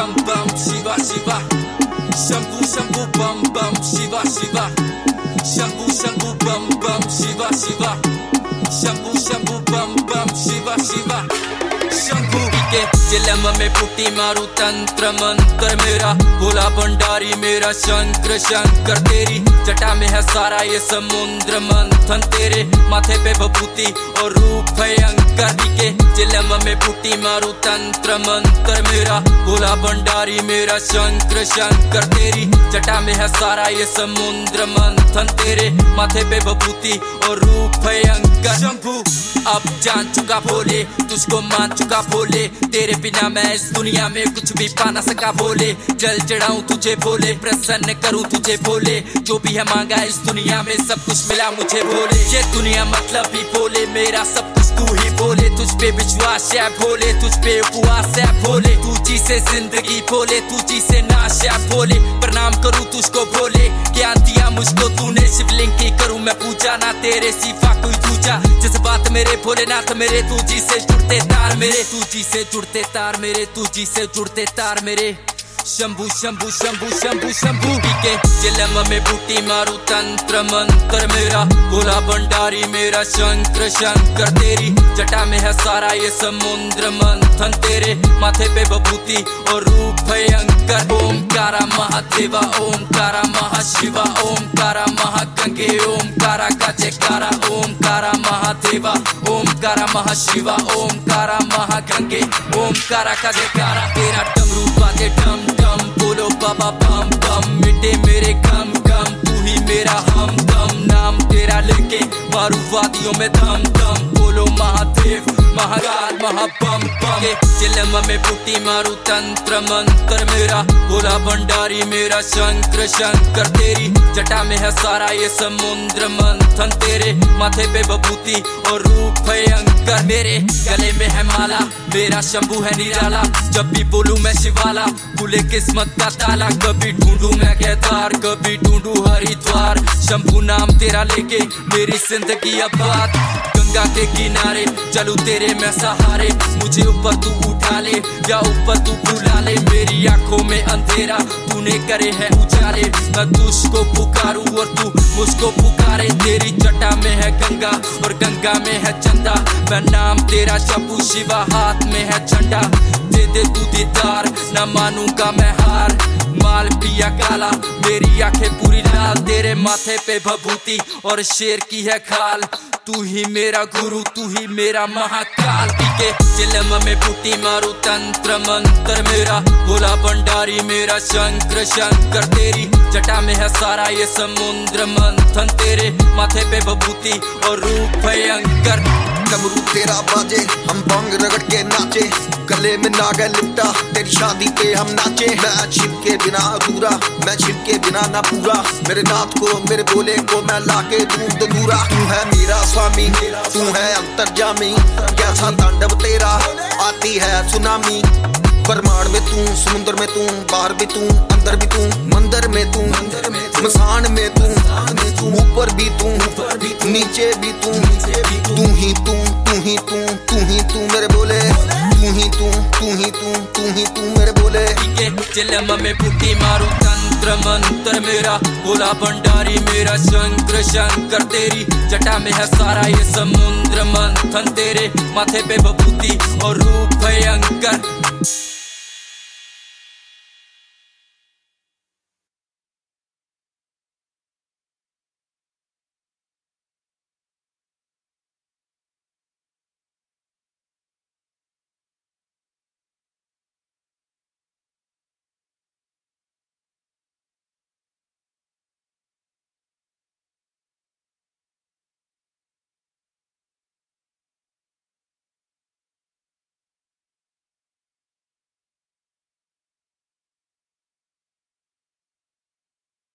bum bum Shiva Shiva Shambhu Shambhu bum bum Shiva Shiva Shambhu Shambhu bum bum Shiva Shiva Shambhu Shambhu bum bum Shiva Shiva Shambhu के चिलम में पुटी मारू तंत्र मंत्र मेरा भोला भंडारी मेरा शंकर शंकर तेरी जटा में है सारा ये समुद्र मंथन तेरे माथे पे भभूति और रूप भयंकर के चिलम में पुटी मारू तंत्र मंत्र मेरा भोला भंडारी मेरा शंकर शंकर तेरी जटा में है सारा ये समुद्र मंथन तेरे माथे पे भभूति और रूप भयंकर शंभू अब जान चुका भोले तुझको मान चुका भोले तेरे बिना मैं इस दुनिया में कुछ भी पा ना सका भोले जल चढ़ाऊं तुझे भोले प्रसन्न करूं तुझे भोले जो भी है मांगा इस दुनिया में सब कुछ मिला मुझे भोले ये दुनिया मतलब भी भोले मेरा सब कुछ तू ही भोले तुझ पे विश्वास है भोले तुझ पे उपवास है भोले तू जी से जिंदगी भोले तू जी से नाश है भोले प्रणाम करूं तुझको भोले ज्ञान दिया मुझको तूने शिवलिंग की करूं मैं पूजा ना तेरे सिवा कोई दूजा जिस बात मेरे भोलेनाथ मेरे तू जी से जुड़ते तार मेरे तू जी से जुड़ते तार मेरे तू जी से जुड़ते तार मेरे शंभू शंभू शंभू शंभू शंभू के चिलम में बूटी मारू तंत्र मंत्र मेरा भोला भंडारी मेरा शंकर शंकर तेरी जटा में है सारा ये समुद्र मंथन तेरे माथे पे भभूति और रूप भयंकर ओमकारा महादेवा ओमकारा महाशिवा ओमकारा महागंगे ओमकारा का जयकारा ओमकारा महादेवा ओमकारा महाशिवा ओमकारा महागंगे ओमकारा का जयकारा तेरा डमरू बाजे डम डम बोलो बाबा बम बम मिटे मेरे गम गम तू ही मेरा हम दम नाम तेरा लेके मारू वादियों में दम दम बोलो महादेव महाकाल महाबम बम चिलम में पुटी मारू तंत्र मंत्र मेरा भोला भंडारी मेरा शंकर शंकर तेरी जटा में है सारा ये समुद्र मंथन तेरे माथे पे भभूति और रूप भयंकर मेरे गले में है माला मेरा शंभू है निराला जब भी बोलूं मैं शिवाला खुले किस्मत का ताला कभी ढूंढूं मैं केदार कभी ढूंढूं हरिद्वार शंभू नाम तेरा लेके मेरी जिंदगी आबाद गंगा के किनारे चलूं तेरे मैं सहारे मुझे ऊपर तू उठा ले या ऊपर तू बुला ले मेरी आंखों में अंधेरा तूने करे है उजाले मैं तुझको पुकारूं और तू मुझको पुकारे तेरी जटा में है गंगा और गंगा में है चंदा मैं नाम तेरा जपू शिवा हाथ में है झंडा दे दे तू दीदार न मानूंगा मैं हार माल पिया काला मेरी आंखें पूरी लाल तेरे माथे पे भभूति और शेर की है खाल तू ही मेरा गुरु तू ही मेरा महाकाल के चिलम में पुटी मारू तंत्र मंत्र मेरा भोला भंडारी मेरा शंकर शंकर तेरी जटा में है सारा ये समुद्र मंथन तेरे माथे पे भभूति और रूप भयंकर डमरू तेरा बाजे हम भंग रगड़ के नाचे गले में नागा लिपटा तेरी शादी पे हम नाचे मैं छिप के बिना अधूरा मैं छिप के बिना ना पूरा मेरे नाथ को मेरे बोले को मैं लाके दूं दूरा तू है मेरा स्वामी तू है अंतर्जामी कैसा तांडव तेरा आती है सुनामी ब्रह्मांड में तू समुद्र में तू बाहर भी तू अंदर भी तू मंदिर में तू मसान में तू ऊपर भी तू नीचे भी तू तू ही तू तू ही तू तू ही तू मेरे बोले तू ही तू तू ही तू तू ही तू मेरे बोले चिलम में पुटी मारू तंत्र मंत्र मेरा भोला भंडारी मेरा शंकर शंकर तेरी जटा में है सारा ये समुद्र मंथन तेरे माथे पे भभूति और रूप भयंकर